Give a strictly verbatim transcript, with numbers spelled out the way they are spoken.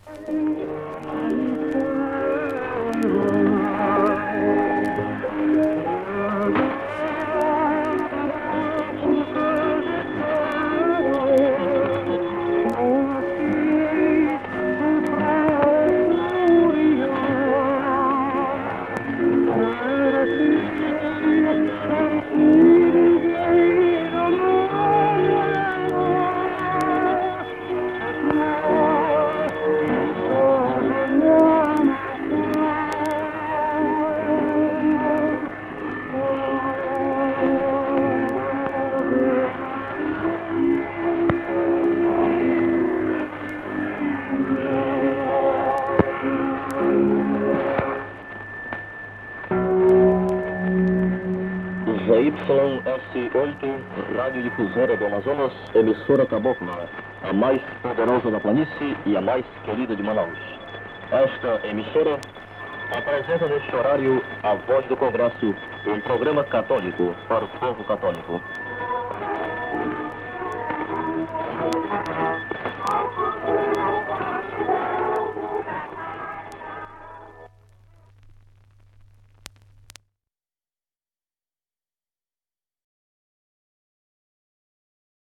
Z Y S oito, Radiodifusora do Amazonas, emissora cabocla, a mais poderosa da planície e a mais querida de Manaus. Esta emissora apresenta neste horário a Voz do Congresso, um programa católico para o povo católico.